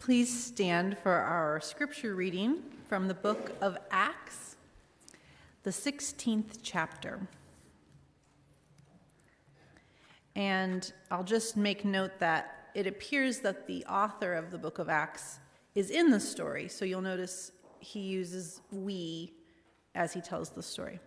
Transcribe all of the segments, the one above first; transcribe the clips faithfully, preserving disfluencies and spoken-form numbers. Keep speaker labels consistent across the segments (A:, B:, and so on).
A: Please stand for our scripture reading from the book of Acts, the sixteenth chapter. And I'll just make note that it appears that the author of the book of Acts is in the story, so you'll notice he uses we as he tells the story.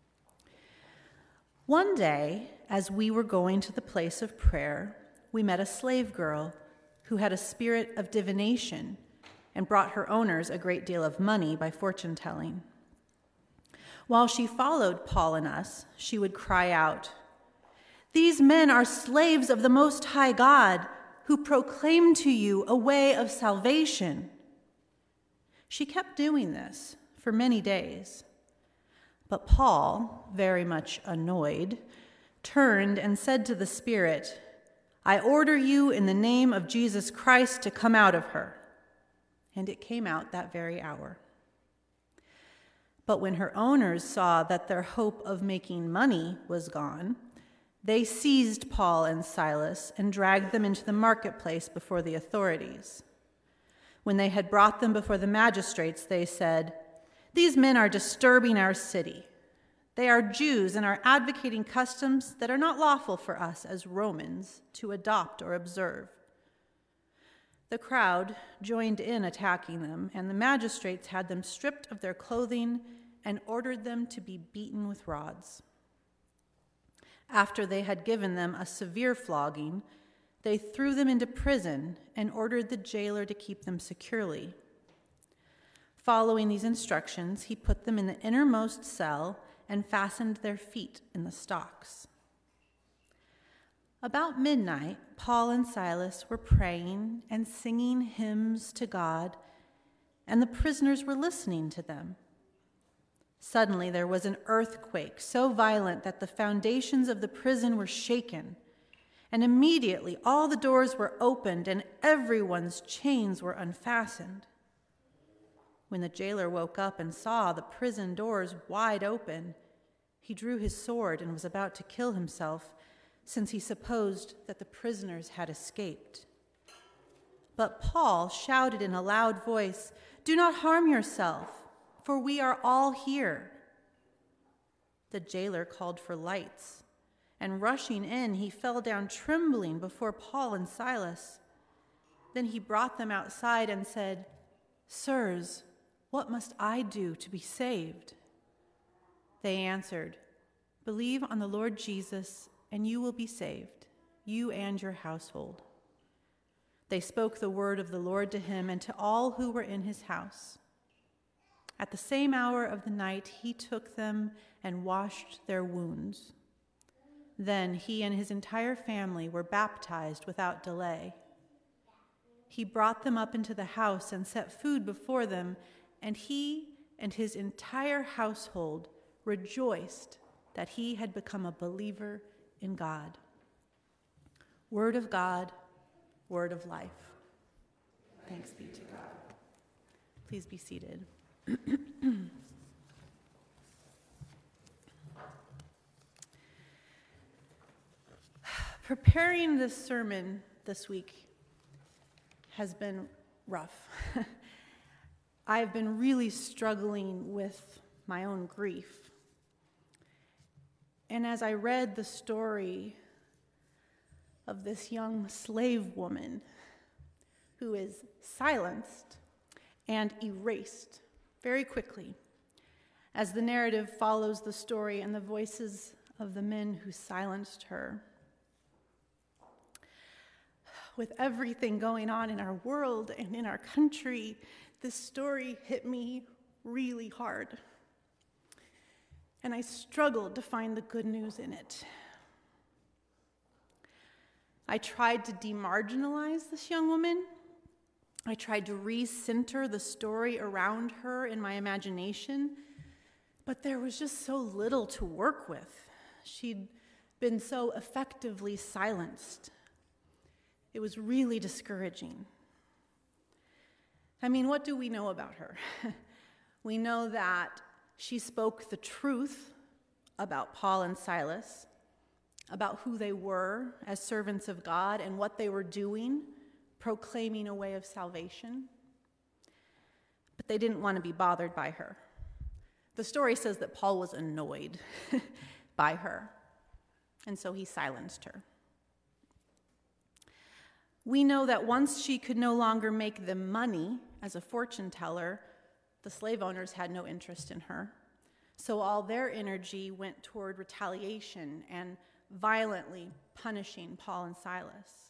A: One day, as we were going to the place of prayer, we met a slave girl who had a spirit of divination and brought her owners a great deal of money by fortune-telling. While she followed Paul and us, she would cry out, "These men are slaves of the Most High God, who proclaim to you a way of salvation." She kept doing this for many days. But Paul, very much annoyed, turned and said to the spirit, "I order you in the name of Jesus Christ to come out of her." And it came out that very hour. But when her owners saw that their hope of making money was gone, they seized Paul and Silas and dragged them into the marketplace before the authorities. When they had brought them before the magistrates, they said, "These men are disturbing our city. They are Jews and are advocating customs that are not lawful for us as Romans to adopt or observe." The crowd joined in attacking them, and the magistrates had them stripped of their clothing and ordered them to be beaten with rods. After they had given them a severe flogging, they threw them into prison and ordered the jailer to keep them securely. Following these instructions, he put them in the innermost cell and fastened their feet in the stocks. About midnight, Paul and Silas were praying and singing hymns to God, and the prisoners were listening to them. Suddenly there was an earthquake so violent that the foundations of the prison were shaken, and immediately all the doors were opened and everyone's chains were unfastened. When the jailer woke up and saw the prison doors wide open, he drew his sword and was about to kill himself, since he supposed that the prisoners had escaped. But Paul shouted in a loud voice, "Do not harm yourself, for we are all here." The jailer called for lights, and rushing in, he fell down trembling before Paul and Silas. Then he brought them outside and said, "Sirs, what must I do to be saved?" They answered, "Believe on the Lord Jesus, and you will be saved, you and your household." They spoke the word of the Lord to him and to all who were in his house. At the same hour of the night, he took them and washed their wounds. Then he and his entire family were baptized without delay. He brought them up into the house and set food before them, and he and his entire household rejoiced that he had become a believer in God. Word of God, word of life. Thanks be to God. Please be seated. Preparing this sermon this week has been rough. I've been really struggling with my own grief. And as I read the story of this young slave woman who is silenced and erased very quickly, as the narrative follows the story and the voices of the men who silenced her, with everything going on in our world and in our country, this story hit me really hard. And I struggled to find the good news in it. I tried to demarginalize this young woman. I tried to recenter the story around her in my imagination, but there was just so little to work with. She'd been so effectively silenced. It was really discouraging. I mean, what do we know about her? We know that she spoke the truth about Paul and Silas, about who they were as servants of God and what they were doing, proclaiming a way of salvation. But they didn't want to be bothered by her. The story says that Paul was annoyed by her, and so he silenced her. We know that once she could no longer make them money as a fortune teller, the slave owners had no interest in her. So all their energy went toward retaliation and violently punishing Paul and Silas.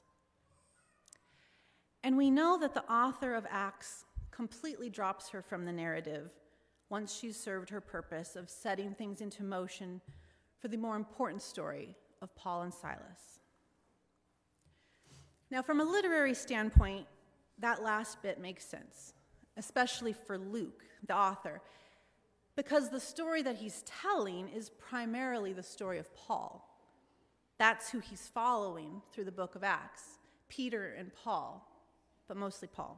A: And we know that the author of Acts completely drops her from the narrative once she's served her purpose of setting things into motion for the more important story of Paul and Silas. Now, from a literary standpoint, that last bit makes sense, especially for Luke, the author, because the story that he's telling is primarily the story of Paul. That's who he's following through the book of Acts, Peter and Paul, but mostly Paul.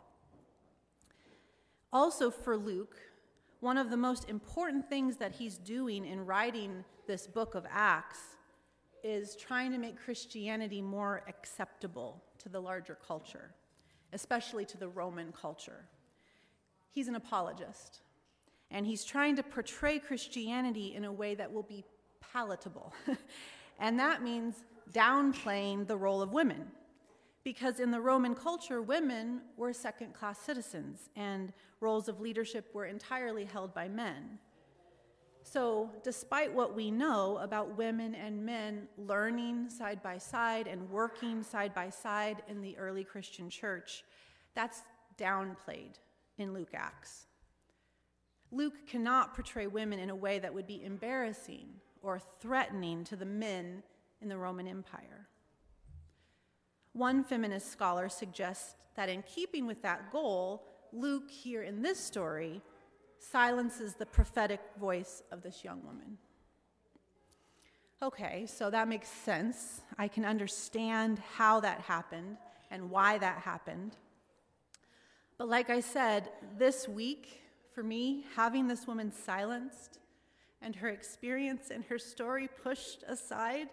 A: Also for Luke, one of the most important things that he's doing in writing this book of Acts is trying to make Christianity more acceptable to the larger culture, especially to the Roman culture. He's an apologist, and he's trying to portray Christianity in a way that will be palatable. And that means downplaying the role of women, because in the Roman culture, women were second-class citizens, and roles of leadership were entirely held by men. So despite what we know about women and men learning side by side and working side by side in the early Christian church, that's downplayed in Luke Acts. Luke cannot portray women in a way that would be embarrassing or threatening to the men in the Roman Empire. One feminist scholar suggests that in keeping with that goal, Luke here in this story silences the prophetic voice of this young woman. Okay, so that makes sense. I can understand how that happened and why that happened. But like I said, this week, for me, having this woman silenced and her experience and her story pushed aside,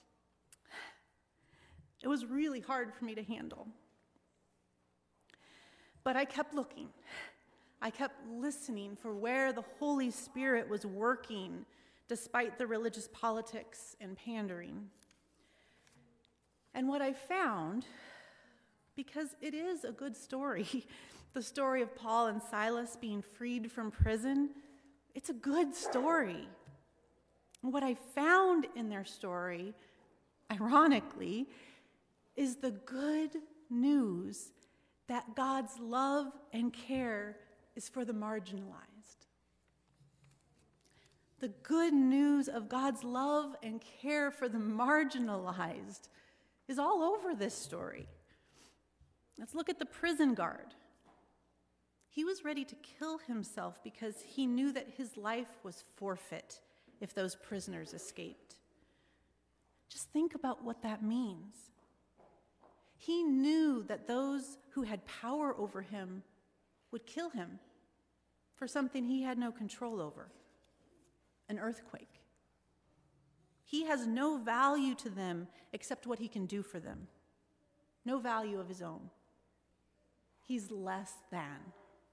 A: it was really hard for me to handle. But I kept looking. I kept listening for where the Holy Spirit was working despite the religious politics and pandering. And what I found, because it is a good story, the story of Paul and Silas being freed from prison, it's a good story. And what I found in their story, ironically, is the good news that God's love and care is for the marginalized. The good news of God's love and care for the marginalized is all over this story. Let's look at the prison guard. He was ready to kill himself because he knew that his life was forfeit if those prisoners escaped. Just think about what that means. He knew that those who had power over him would kill him for something he had no control over, an earthquake. He has no value to them except what he can do for them, no value of his own. He's less than.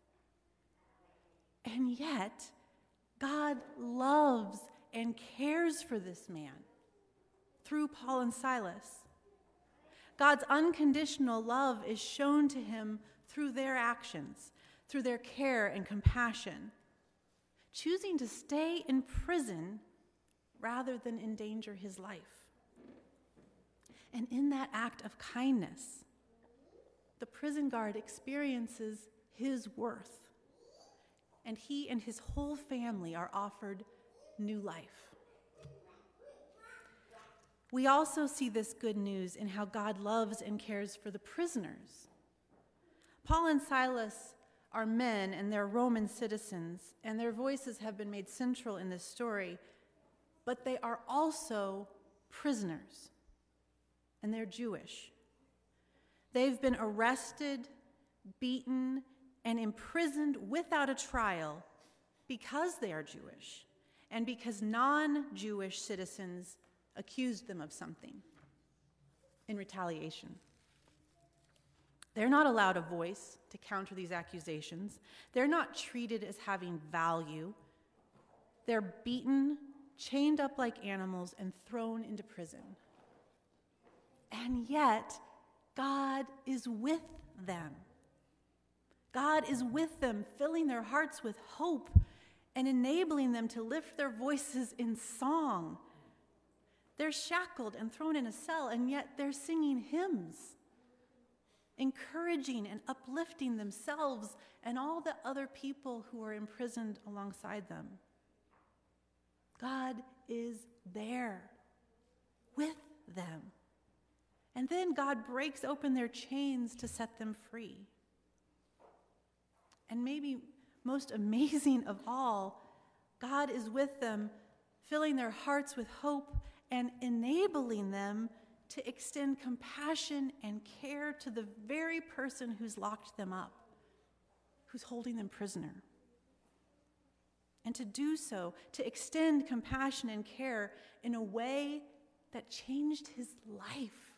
A: And yet, God loves and cares for this man through Paul and Silas. God's unconditional love is shown to him through their actions, through their care and compassion, choosing to stay in prison rather than endanger his life. And in that act of kindness, the prison guard experiences his worth, and he and his whole family are offered new life. We also see this good news in how God loves and cares for the prisoners. Paul and Silas are men and they're Roman citizens, and their voices have been made central in this story, but they are also prisoners, and they're Jewish. They've been arrested, beaten, and imprisoned without a trial because they are Jewish, and because non-Jewish citizens accused them of something in retaliation. They're not allowed a voice to counter these accusations. They're not treated as having value. They're beaten, chained up like animals, and thrown into prison. And yet, God is with them. God is with them, filling their hearts with hope and enabling them to lift their voices in song. They're shackled and thrown in a cell, and yet they're singing hymns, encouraging and uplifting themselves and all the other people who are imprisoned alongside them. God is there with them. And then God breaks open their chains to set them free. And maybe most amazing of all, God is with them, filling their hearts with hope and enabling them to extend compassion and care to the very person who's locked them up, who's holding them prisoner. And to do so, to extend compassion and care in a way that changed his life.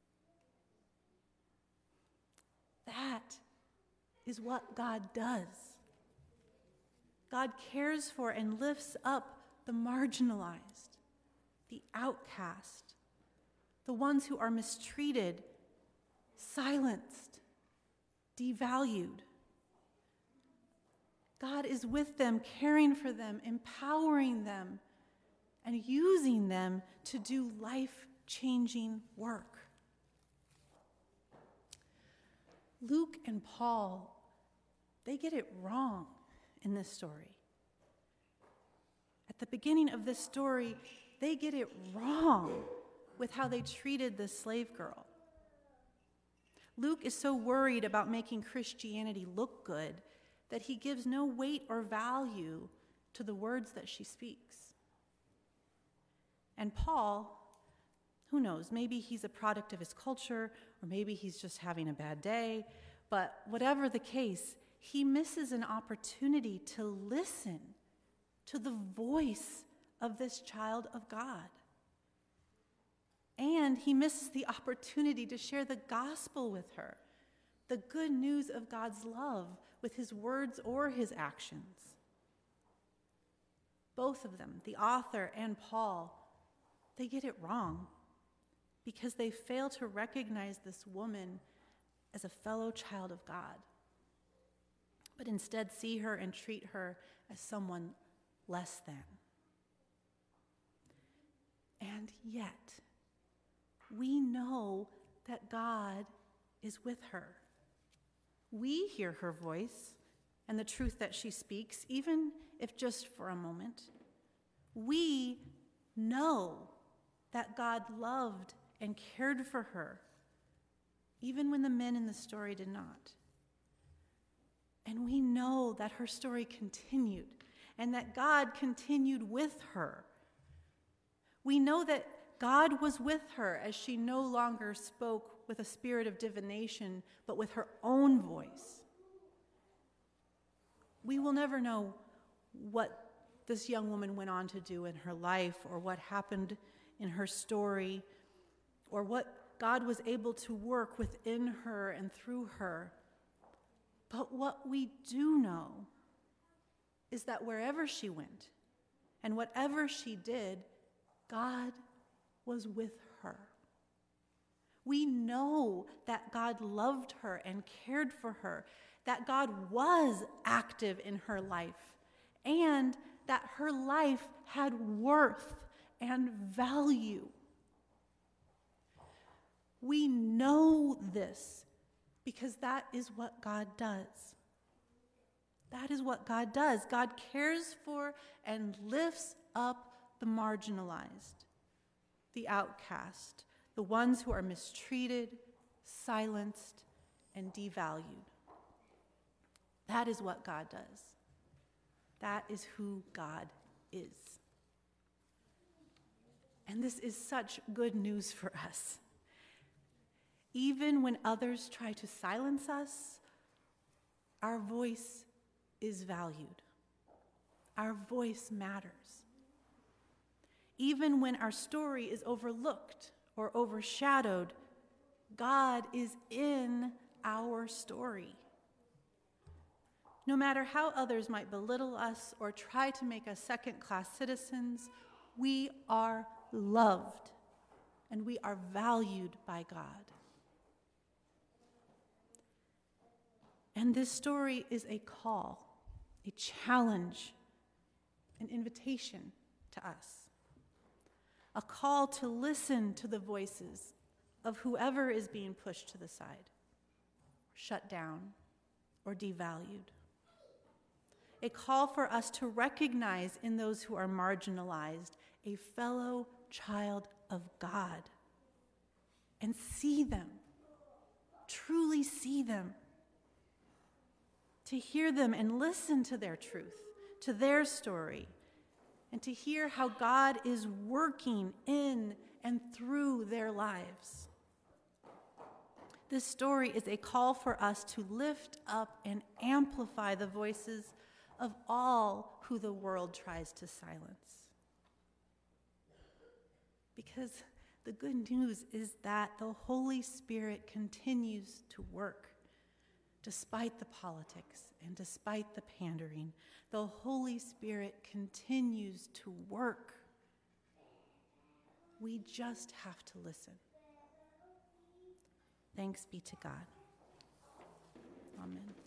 A: That is what God does. God cares for and lifts up the marginalized, the outcast, the ones who are mistreated, silenced, devalued. God is with them, caring for them, empowering them, and using them to do life-changing work. Luke and Paul, they get it wrong in this story. At the beginning of this story, they get it wrong with how they treated this slave girl. Luke is so worried about making Christianity look good that he gives no weight or value to the words that she speaks. And Paul, who knows, maybe he's a product of his culture, or maybe he's just having a bad day, but whatever the case, he misses an opportunity to listen to the voice of this child of God. And he misses the opportunity to share the gospel with her, the good news of God's love with his words or his actions. Both of them, the author and Paul, they get it wrong because they fail to recognize this woman as a fellow child of God, but instead see her and treat her as someone less than. And yet, we know that God is with her. We hear her voice and the truth that she speaks, even if just for a moment. We know that God loved and cared for her, even when the men in the story did not. And we know that her story continued and that God continued with her. We know that God was with her as she no longer spoke with a spirit of divination, but with her own voice. We will never know what this young woman went on to do in her life, or what happened in her story, or what God was able to work within her and through her. But what we do know is that wherever she went and whatever she did, God was with her. We know that God loved her and cared for her, that God was active in her life, and that her life had worth and value. We know this because that is what God does. That is what God does. God cares for and lifts up the marginalized, the outcast, the ones who are mistreated, silenced, and devalued. That is what God does. That is who God is. And this is such good news for us. Even when others try to silence us, our voice is valued. Our voice matters. Even when our story is overlooked or overshadowed, God is in our story. No matter how others might belittle us or try to make us second-class citizens, we are loved and we are valued by God. And this story is a call, a challenge, an invitation to us. A call to listen to the voices of whoever is being pushed to the side, shut down, or devalued. A call for us to recognize in those who are marginalized a fellow child of God and see them, truly see them, to hear them and listen to their truth, to their story, and to hear how God is working in and through their lives. This story is a call for us to lift up and amplify the voices of all who the world tries to silence. Because the good news is that the Holy Spirit continues to work. Despite the politics and despite the pandering, the Holy Spirit continues to work. We just have to listen. Thanks be to God. Amen.